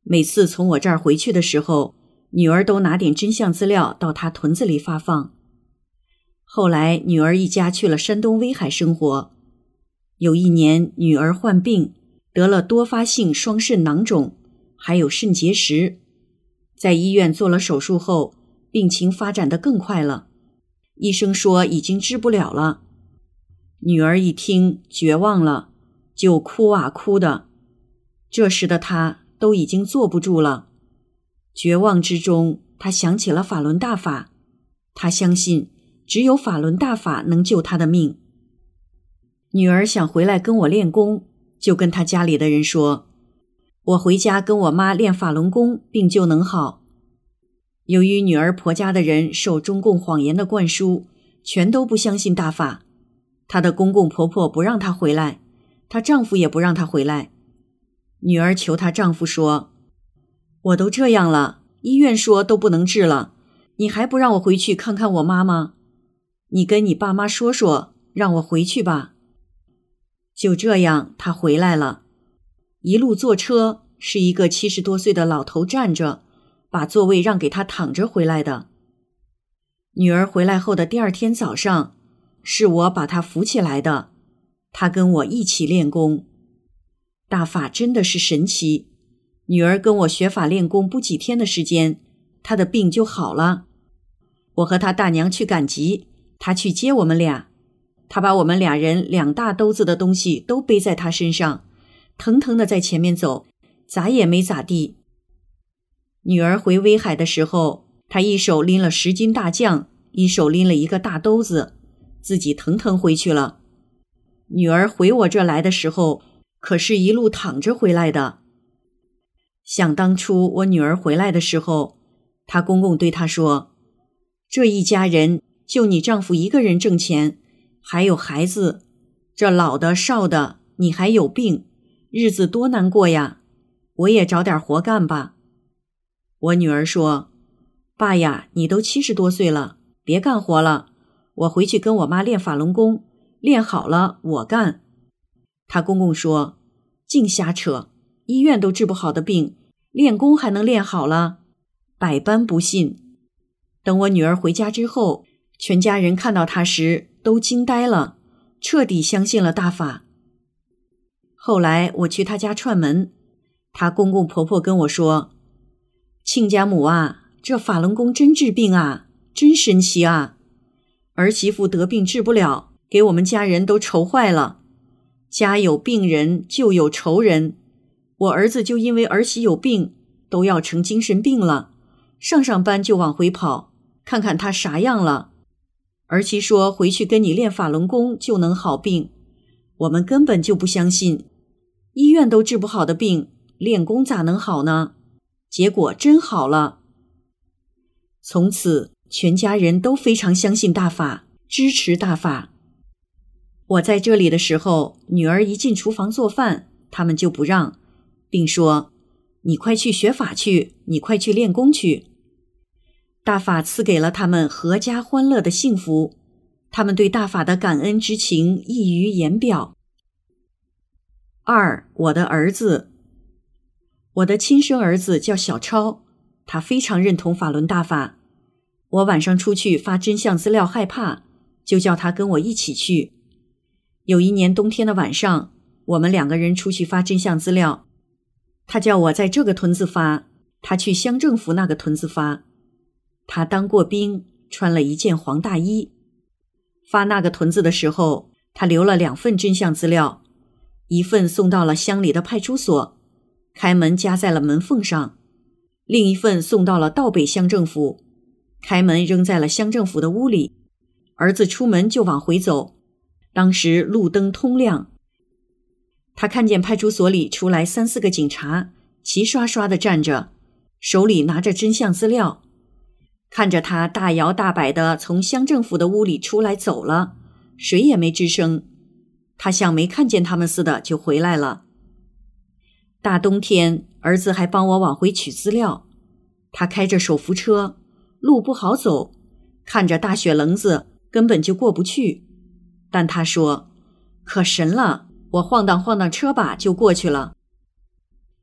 每次从我这儿回去的时候，女儿都拿点真相资料到她屯子里发放。后来女儿一家去了山东威海生活。有一年女儿患病，得了多发性双肾囊肿，还有肾结石。在医院做了手术后，病情发展得更快了，医生说已经治不了了。女儿一听绝望了，就哭啊哭的。这时的她都已经坐不住了。绝望之中，她想起了法轮大法，她相信只有法轮大法能救她的命。女儿想回来跟我练功，就跟她家里的人说，我回家跟我妈练法轮功，病就能好。由于女儿婆家的人受中共谎言的灌输，全都不相信大法。她的公公婆婆不让她回来，她丈夫也不让她回来。女儿求她丈夫说，我都这样了，医院说都不能治了，你还不让我回去看看我妈吗？你跟你爸妈说说，让我回去吧。就这样，她回来了。一路坐车，是一个70多岁的老头站着，把座位让给她躺着回来的。女儿回来后的第二天早上，是我把她扶起来的，她跟我一起练功。大法真的是神奇，女儿跟我学法练功不几天的时间，她的病就好了。我和她大娘去赶集，她去接我们俩，她把我们俩人2大兜子的东西都背在她身上，腾腾的在前面走，咋也没咋地。女儿回威海的时候，她一手拎了10斤大酱，一手拎了一个大兜子，自己腾腾回去了。女儿回我这来的时候，可是一路躺着回来的。想当初我女儿回来的时候，她公公对她说，这一家人就你丈夫一个人挣钱，还有孩子，这老的少的，你还有病，日子多难过呀，我也找点活干吧。我女儿说，爸呀，你都70多岁了，别干活了，我回去跟我妈练法轮功，练好了我干。她公公说，净瞎扯，医院都治不好的病，练功还能练好了？百般不信。等我女儿回家之后，全家人看到她时都惊呆了，彻底相信了大法。后来我去她家串门，她公公婆婆跟我说，亲家母啊，这法轮功真治病啊，真神奇啊！儿媳妇得病治不了，给我们家人都愁坏了。家有病人就有仇人，我儿子就因为儿媳有病，都要成精神病了，上班就往回跑，看看他啥样了。儿媳说回去跟你练法轮功就能好病，我们根本就不相信，医院都治不好的病，练功咋能好呢？结果真好了。从此全家人都非常相信大法，支持大法。我在这里的时候，女儿一进厨房做饭，他们就不让，并说，你快去学法去，你快去练功去。大法赐给了他们阖家欢乐的幸福，他们对大法的感恩之情溢于言表。2. 我的儿子。我的亲生儿子叫小超，他非常认同法轮大法。我晚上出去发真相资料害怕，就叫他跟我一起去。有一年冬天的晚上，我们2个人出去发真相资料，他叫我在这个屯子发，他去乡政府那个屯子发。他当过兵，穿了一件黄大衣。发那个屯子的时候，他留了2份真相资料，一份送到了乡里的派出所，开门夹在了门缝上，另一份送到了道北乡政府，开门扔在了乡政府的屋里。儿子出门就往回走，当时路灯通亮，他看见派出所里出来3、4个警察，齐刷刷地站着，手里拿着真相资料。看着他大摇大摆地从乡政府的屋里出来走了，谁也没吱声，他像没看见他们似的就回来了。大冬天，儿子还帮我往回取资料，他开着手扶车，路不好走，看着大雪棱子根本就过不去，但他说可神了，我晃荡晃荡车把就过去了。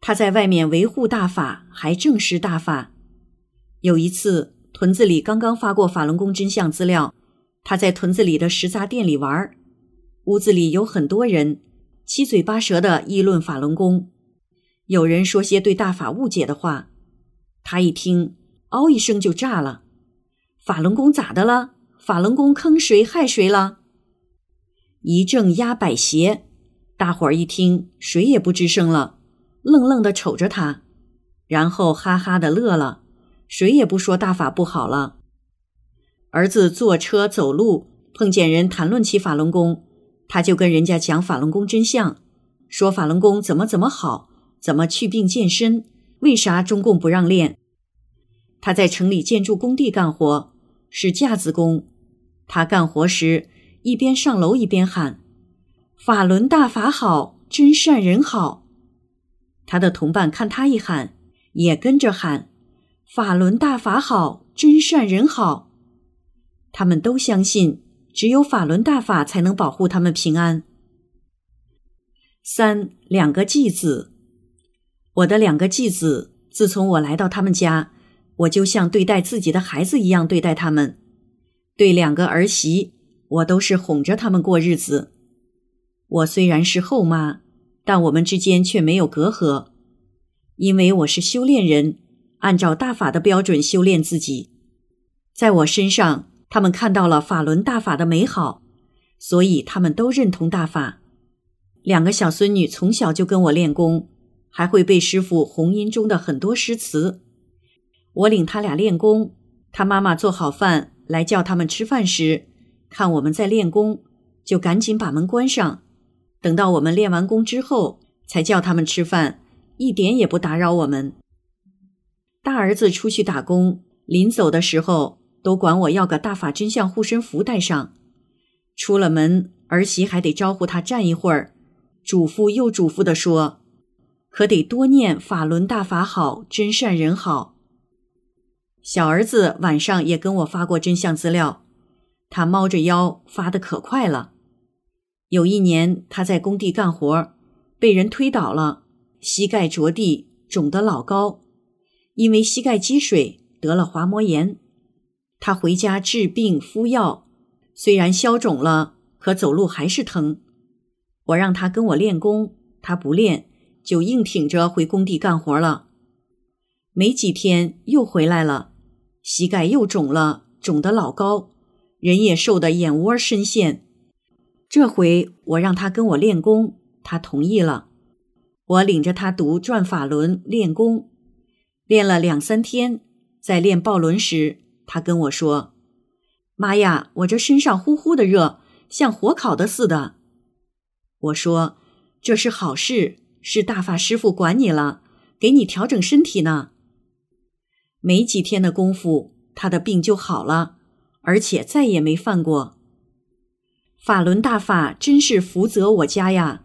他在外面维护大法，还证实大法。有一次，屯子里刚刚发过法轮功真相资料，他在屯子里的食杂店里玩，屋子里有很多人，七嘴八舌地议论法轮功，有人说些对大法误解的话，他一听，嗷一声就炸了。法轮功咋的了？法轮功坑谁害谁了？一正压百邪，大伙儿一听，谁也不吱声了，愣愣地瞅着他，然后哈哈地乐了，谁也不说大法不好了。儿子坐车走路碰见人谈论起法轮功，他就跟人家讲法轮功真相，说法轮功怎么好，怎么去病健身，为啥中共不让练。他在城里建筑工地干活，是架子工，他干活时一边上楼一边喊，法轮大法好，真善人好。他的同伴看他一喊，也跟着喊，法轮大法好，真善人好。他们都相信只有法轮大法才能保护他们平安。3. 2个继子。我的2个继子，自从我来到他们家，我就像对待自己的孩子一样对待他们。对2个儿媳，我都是哄着他们过日子。我虽然是后妈，但我们之间却没有隔阂，因为我是修炼人，按照大法的标准修炼自己。在我身上，他们看到了法轮大法的美好，所以他们都认同大法。2个小孙女从小就跟我练功，还会背师父弘音中的很多诗词。我领他俩练功，他妈妈做好饭来叫他们吃饭时，看我们在练功，就赶紧把门关上，等到我们练完功之后才叫他们吃饭，一点也不打扰我们。大儿子出去打工，临走的时候都管我要个大法真相护身符带上。出了门，儿媳还得招呼他站一会儿，嘱咐又嘱咐地说，可得多念法轮大法好，真善人好。小儿子晚上也跟我发过真相资料，他猫着腰发得可快了。有一年他在工地干活，被人推倒了，膝盖着地，肿得老高，因为膝盖积水得了滑膜炎。他回家治病敷药，虽然消肿了，可走路还是疼。我让他跟我练功，他不练，就硬挺着回工地干活了。没几天又回来了，膝盖又肿了，肿得老高，人也瘦得眼窝深陷。这回我让他跟我练功，他同意了。我领着他读转法轮练功，练了2、3天，在练抱轮时，他跟我说，妈呀，我这身上呼呼的热，像火烤的似的。我说，这是好事，是大法师父管你了，给你调整身体呢。没几天的功夫，他的病就好了，而且再也没犯过。法轮大法真是福泽我家呀。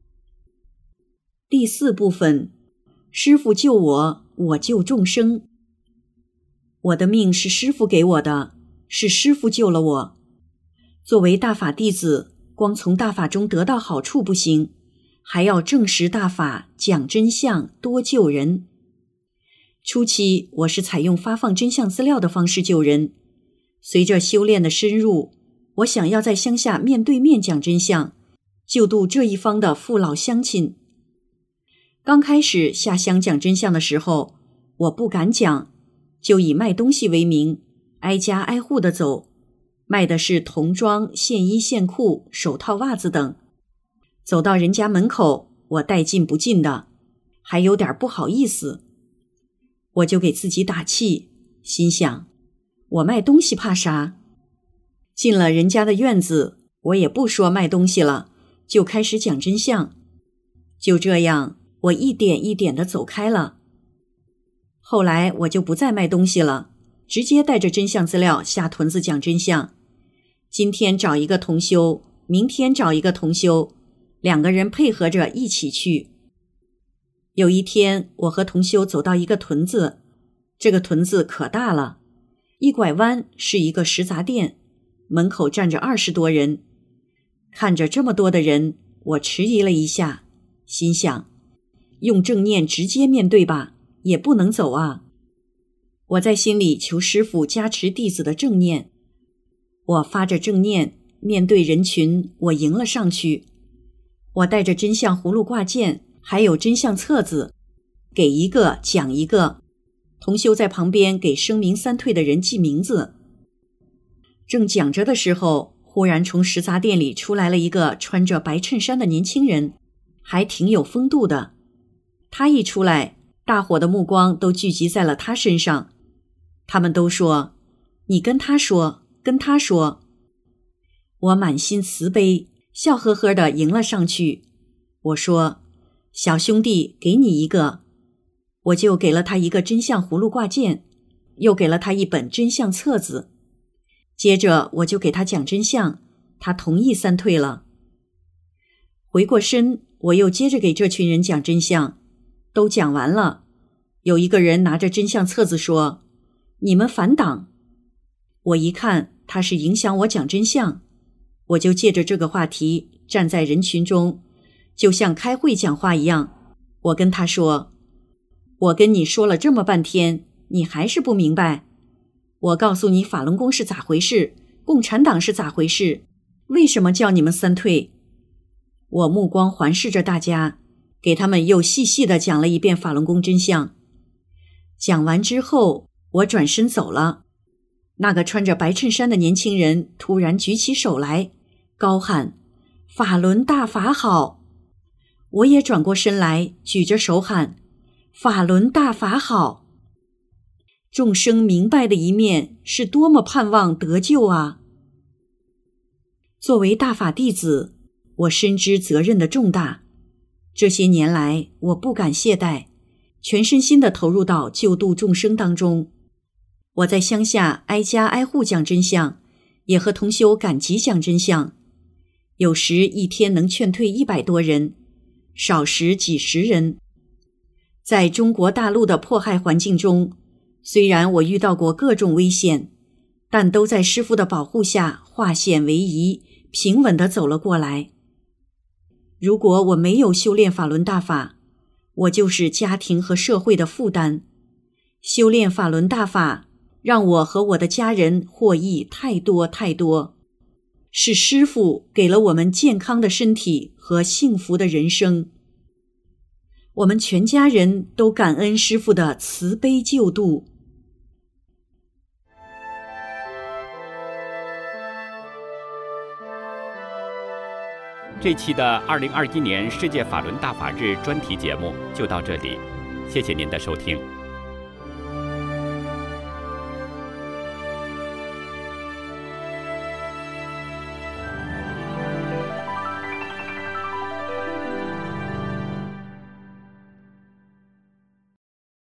第4部分，师父救我，我救众生。我的命是师父给我的，是师父救了我。作为大法弟子，光从大法中得到好处不行，还要证实大法，讲真相，多救人。初期我是采用发放真相资料的方式救人，随着修炼的深入，我想要在乡下面对面讲真相，救度这一方的父老乡亲。刚开始下乡讲真相的时候，我不敢讲，就以卖东西为名，挨家挨户的走，卖的是童装、线衣、线裤、手套、袜子等。走到人家门口，我带进不进的，还有点不好意思。我就给自己打气，心想，我卖东西怕啥？进了人家的院子，我也不说卖东西了，就开始讲真相。就这样，我一点一点地走开了。后来我就不再卖东西了，直接带着真相资料下屯子讲真相。今天找一个同修，明天找一个同修，2个人配合着一起去。有一天，我和同修走到一个屯子，这个屯子可大了，一拐弯是一个食杂店，门口站着20多人。看着这么多的人，我迟疑了一下，心想， 用正念直接面对吧，也不能走啊。我在心里求师父加持弟子的正念。我发着正念，面对人群，我迎了上去。我带着真相葫芦挂件，还有真相册子，给一个讲一个。同修在旁边给声名三退的人记名字。正讲着的时候，忽然从食杂店里出来了一个穿着白衬衫的年轻人，还挺有风度的。他一出来，大伙的目光都聚集在了他身上。他们都说：“你跟他说，跟他说。”我满心慈悲，笑呵呵地迎了上去。我说：“小兄弟，给你一个。”我就给了他一个真相葫芦挂件，又给了他一本真相册子。接着我就给他讲真相，他同意三退了。回过身，我又接着给这群人讲真相，都讲完了。有一个人拿着真相册子说：“你们反党。”我一看他是影响我讲真相，我就借着这个话题站在人群中，就像开会讲话一样。我跟他说：“我跟你说了这么半天，你还是不明白。我告诉你法轮功是咋回事，共产党是咋回事，为什么叫你们三退？”我目光环视着大家，给他们又细细地讲了一遍法轮功真相。讲完之后，我转身走了。那个穿着白衬衫的年轻人突然举起手来，高喊：“法轮大法好！”我也转过身来，举着手喊：“法轮大法好！”众生明白的一面是多么盼望得救啊！作为大法弟子，我深知责任的重大。这些年来，我不敢懈怠，全身心地投入到救度众生当中。我在乡下挨家挨户讲真相，也和同修赶集讲真相。有时一天能劝退100多人，少时几十人。在中国大陆的迫害环境中，虽然我遇到过各种危险，但都在师父的保护下化险为夷，平稳地走了过来。如果我没有修炼法轮大法，我就是家庭和社会的负担。修炼法轮大法，让我和我的家人获益太多太多，是师父给了我们健康的身体和幸福的人生。我们全家人都感恩师父的慈悲救度。
这期的2021年世界法轮大法日专题节目就到这里，谢谢您的收听。